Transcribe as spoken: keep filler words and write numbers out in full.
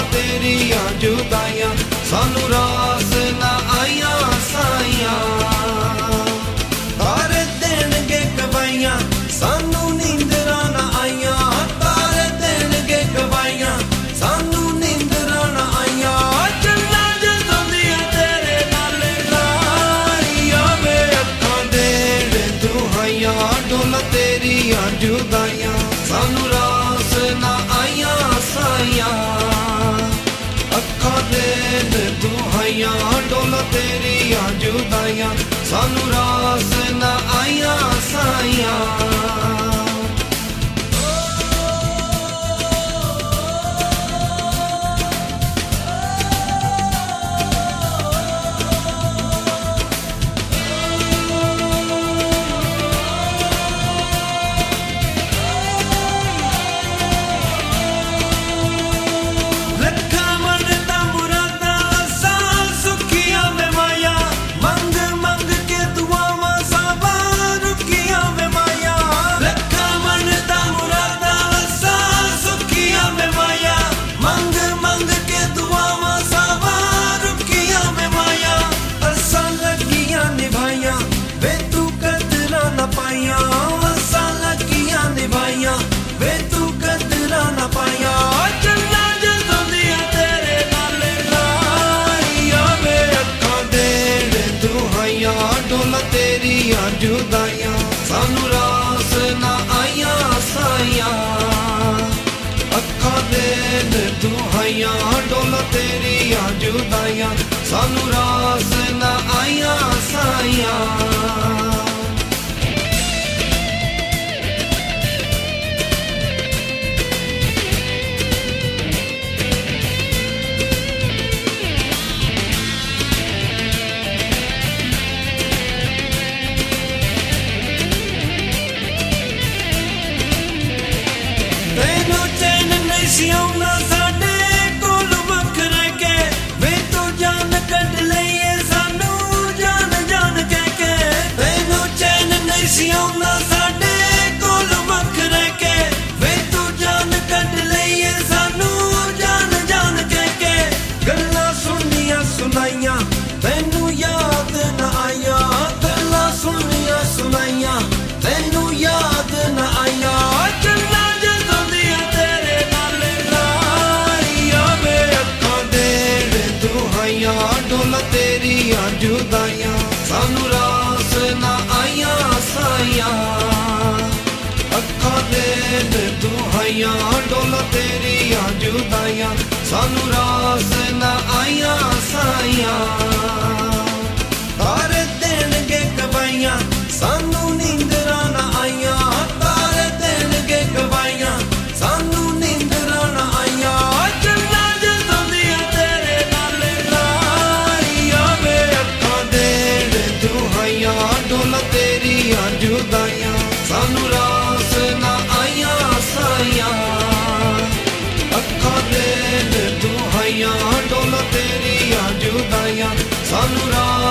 तेरिया जुदाइयां सानू रास ना आइया साइया तारे देणगे गवाइयां सानू नींदरा ना आइया तारे देणगे गवाइयां सानू नींदरा ना आइया चन्ना जदों दियां तेरे नाल लाइया वे अखां देण दुहाइयां डोला तेरिया जुदाइयां सानू रास ना आइया साइया अखां देण दुहाइयां डोला तेरिया जुदाइयां सानू रास ना आइया साइया डोला तेरिया जुदाइयां सानू रास ना आइया साइया अखां देण दुहाइयां डोला तेरिया जुदाइयां सानू रास ना आइया साइया सियाउना साडे कोल वख रह के वे तू जान कढ लईए सानू जान जान कह के तैनू चैन नहीं सियाउना साडे कोल वख रह के वे तू जान कढ लईए सानू जान जान कह के गल्लां सुनियां सुनाइयां तैनू याद ना आया गल्लां सुनियां सुनाइयां तैनू याद ना आया डोला तेरिया जुदाइयां सानू रास ना आइया साइया अखां देण दुहाइयां डोला तेरिया जुदाइयां सानू रास ना आइया साइया तारे देणगे गवाइयां सानू नींदरा ना आइया तारे देणगे गवाइयां सानू नींदरा ना आइया चन्ना जदों दियां तेरे नाल डोला तेरिया जुदाइयां सानू रास ना आइया साइया अखां देण दुहाइयां डोला तेरिया जुदाइयां सानू रास